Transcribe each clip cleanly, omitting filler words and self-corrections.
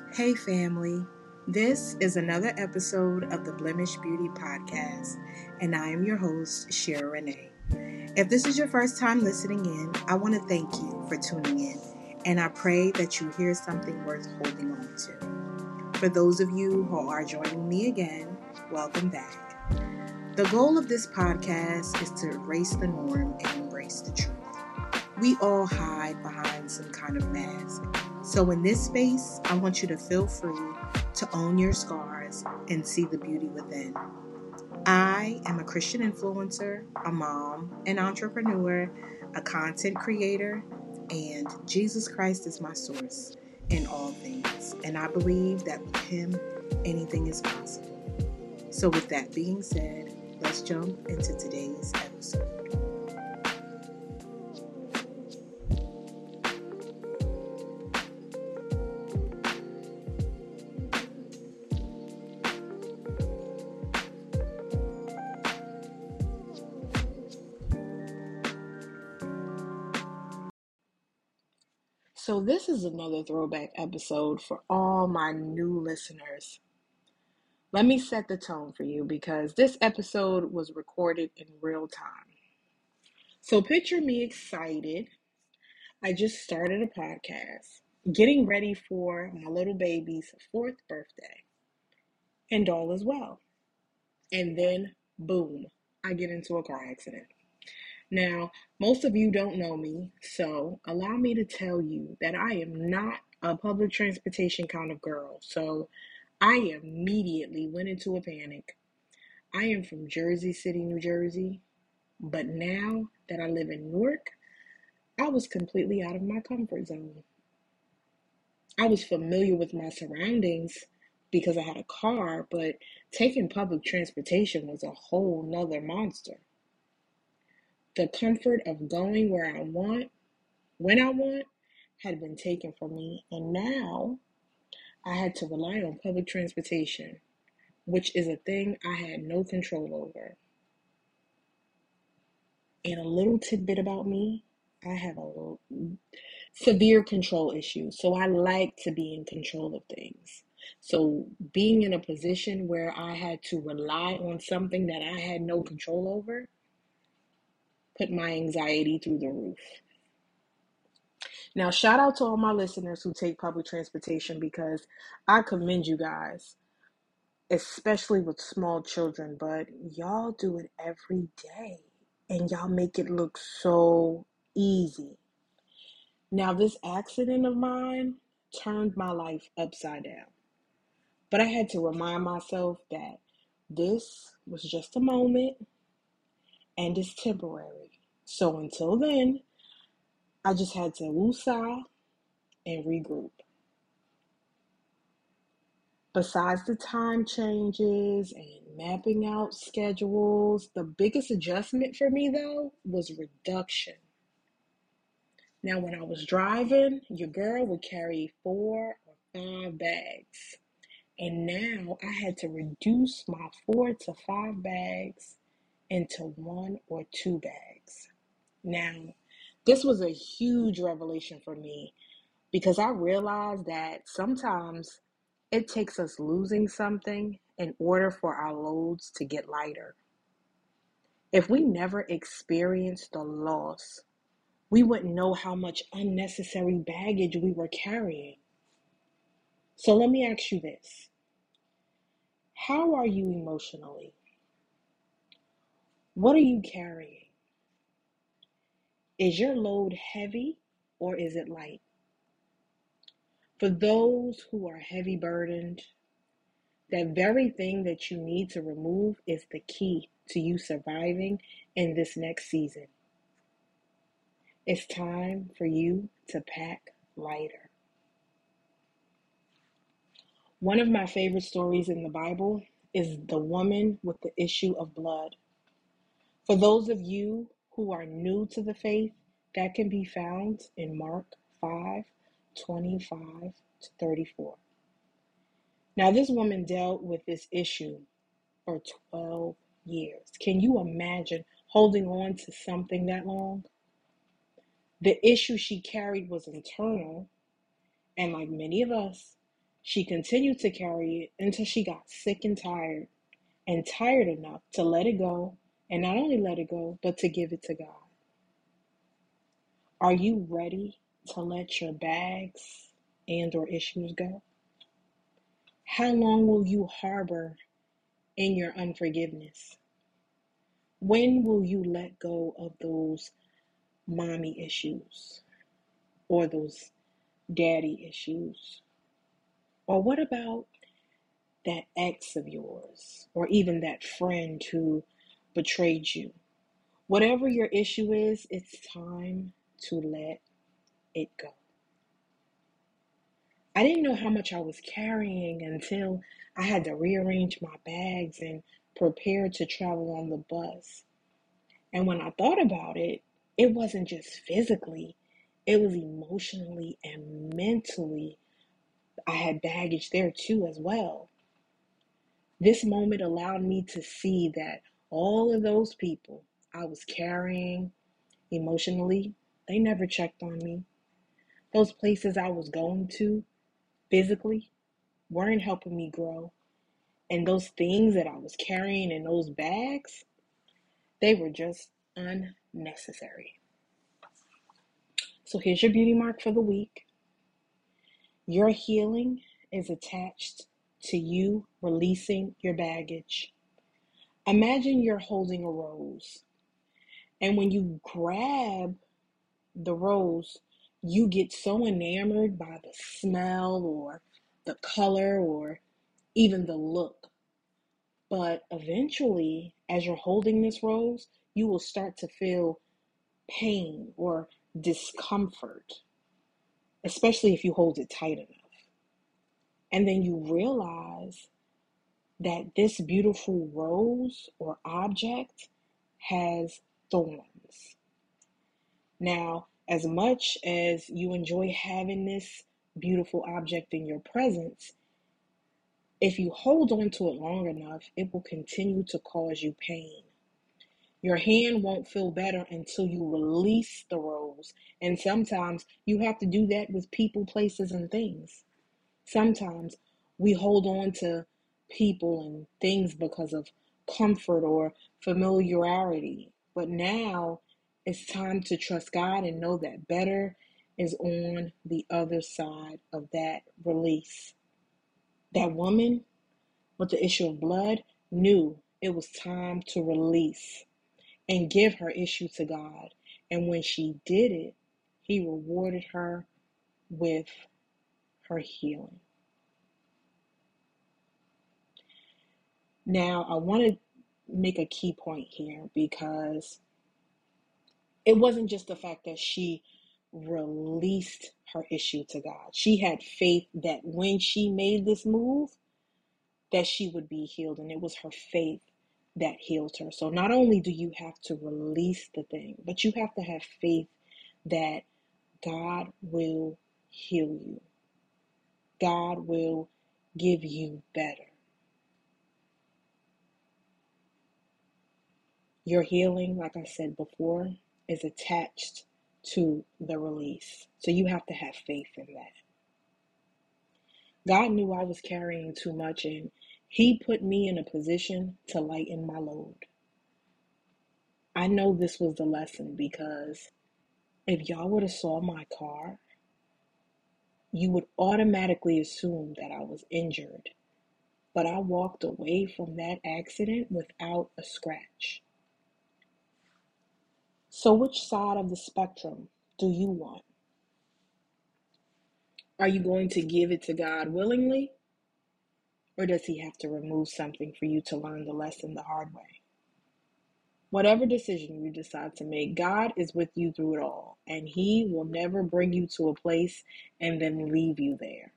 Hey family, this is another episode of the Blemish Beauty Podcast, and I am your host, Shara Renee. If this is your first time listening in, I want to thank you for tuning in, and I pray that you hear something worth holding on to. For those of you who are joining me again, welcome back. The goal of this podcast is to erase the norm and embrace the truth. We all hide behind some kind of mask. So in this space, I want you to feel free to own your scars and see the beauty within. I am a Christian influencer, a mom, an entrepreneur, a content creator, and Jesus Christ is my source in all things. And I believe that with Him, anything is possible. So with that being said, let's jump into today's episode. So this is another throwback episode for all my new listeners. Let me set the tone for you because this episode was recorded in real time. So picture me excited. I just started a podcast, getting ready for my little baby's 4th birthday, and all is well. And then, boom, I get into a car accident. Now, most of you don't know me, so allow me to tell you that I am not a public transportation kind of girl. So I immediately went into a panic. I am from Jersey City, New Jersey, but now that I live in Newark, I was completely out of my comfort zone. I was familiar with my surroundings because I had a car, but taking public transportation was a whole nother monster. The comfort of going where I want, when I want, had been taken from me, and now I had to rely on public transportation, which is a thing I had no control over. And a little tidbit about me, I have a severe control issues, so I like to be in control of things. So being in a position where I had to rely on something that I had no control over put my anxiety through the roof. Now, shout out to all my listeners who take public transportation because I commend you guys, especially with small children, but y'all do it every day and y'all make it look so easy. Now, this accident of mine turned my life upside down, but I had to remind myself that this was just a moment and it's temporary. So until then, I just had to woosah and regroup. Besides the time changes and mapping out schedules, the biggest adjustment for me though was reduction. Now, when I was driving, your girl would carry 4 or 5 bags. And now I had to reduce my 4 to 5 bags into 1 or 2 bags. Now, this was a huge revelation for me because I realized that sometimes it takes us losing something in order for our loads to get lighter. If we never experienced the loss, we wouldn't know how much unnecessary baggage we were carrying. So let me ask you this. How are you emotionally? What are you carrying? Is your load heavy or is it light? For those who are heavy burdened, that very thing that you need to remove is the key to you surviving in this next season. It's time for you to pack lighter. One of my favorite stories in the Bible is the woman with the issue of blood. For those of you who are new to the faith, that can be found in Mark 5:25 to 34. Now, this woman dealt with this issue for 12 years. Can you imagine holding on to something that long? The issue she carried was internal, and like many of us, She continued to carry it until she got sick and tired enough to let it go, and not only let it go, but to give it to God. Are you ready to let your bags and or issues go? How long will you harbor in your unforgiveness? When will you let go of those mommy issues or those daddy issues? Or what about that ex of yours or even that friend who betrayed you? Whatever your issue is, it's time to let it go. I didn't know how much I was carrying until I had to rearrange my bags and prepare to travel on the bus. And when I thought about it, it wasn't just physically, it was emotionally and mentally. I had baggage there too, as well. This moment allowed me to see that all of those people I was carrying emotionally, they never checked on me. Those places I was going to physically weren't helping me grow. And those things that I was carrying in those bags, they were just unnecessary. So here's your beauty mark for the week. Your healing is attached to you releasing your baggage. Imagine you're holding a rose, and when you grab the rose, you get so enamored by the smell or the color or even the look. But eventually, as you're holding this rose, you will start to feel pain or discomfort, especially if you hold it tight enough. And then you realize that this beautiful rose or object has thorns. Now, as much as you enjoy having this beautiful object in your presence, if you hold on to it long enough, it will continue to cause you pain. Your hand won't feel better until you release the rose. And sometimes you have to do that with people, places, and things. Sometimes we hold on to people and things because of comfort or familiarity. But now it's time to trust God and know that better is on the other side of that release. That woman with the issue of blood knew it was time to release and give her issue to God. And when she did it, He rewarded her with her healing. Now, I want to make a key point here because it wasn't just the fact that she released her issue to God. She had faith that when she made this move, that she would be healed, and it was her faith that healed her. So not only do you have to release the thing, but you have to have faith that God will heal you. God will give you better. Your healing, like I said before, is attached to the release. So you have to have faith in that. God knew I was carrying too much, and He put me in a position to lighten my load. I know this was the lesson because if y'all would have saw my car, you would automatically assume that I was injured. But I walked away from that accident without a scratch. So which side of the spectrum do you want? Are you going to give it to God willingly? Or does He have to remove something for you to learn the lesson the hard way? Whatever decision you decide to make, God is with you through it all, and He will never bring you to a place and then leave you there.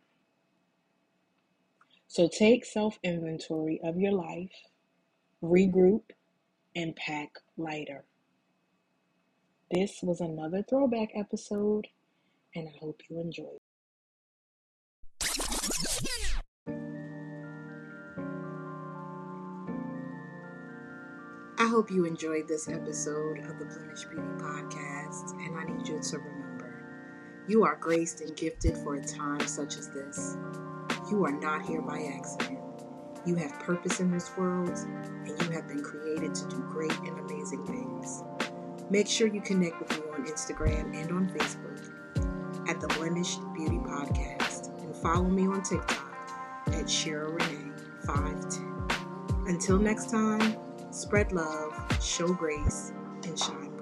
So take self-inventory of your life, regroup, and pack lighter. This was another throwback episode, and I hope you enjoyed. I hope you enjoyed this episode of the Blemish Beauty Podcast, and I need you to remember, you are graced and gifted for a time such as this. You are not here by accident. You have purpose in this world, and you have been created to do great and amazing things. Make sure you connect with me on Instagram and on Facebook at the Blemished Beauty Podcast, and follow me on TikTok at Cheryl Renee 510. Until next time, spread love, show grace, and shine